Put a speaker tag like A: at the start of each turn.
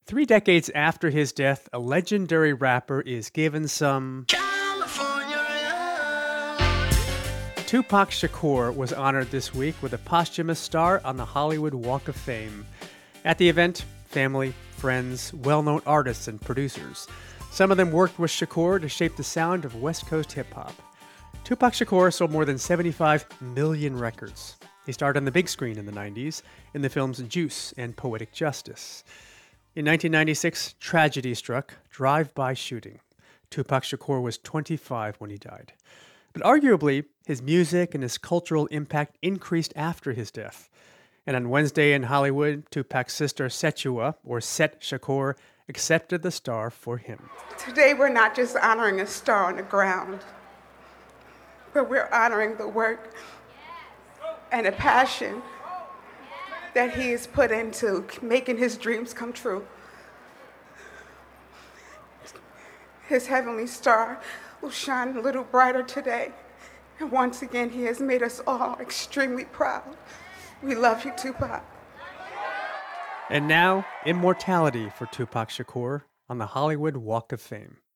A: 3 decades after his death, a legendary rapper is given some. Tupac Shakur was honored this week with a posthumous star on the Hollywood Walk of Fame. At the event, family, friends, well-known artists, and producers. Some of them worked with Shakur to shape the sound of West Coast hip-hop. Tupac Shakur sold more than 75 million records. He starred on the big screen in the 90s in the films Juice and Poetic Justice. In 1996, tragedy struck, drive-by shooting. Tupac Shakur was 25 when he died. But arguably, his music and his cultural impact increased after his death. And on Wednesday in Hollywood, Tupac's sister Setua, or Set Shakur, accepted the star for him.
B: Today we're not just honoring a star on the ground, but we're honoring the work and the passion that he has put into making his dreams come true. His heavenly star will shine a little brighter today. And once again, he has made us all extremely proud. We love you, Tupac.
A: And now, immortality for Tupac Shakur on the Hollywood Walk of Fame.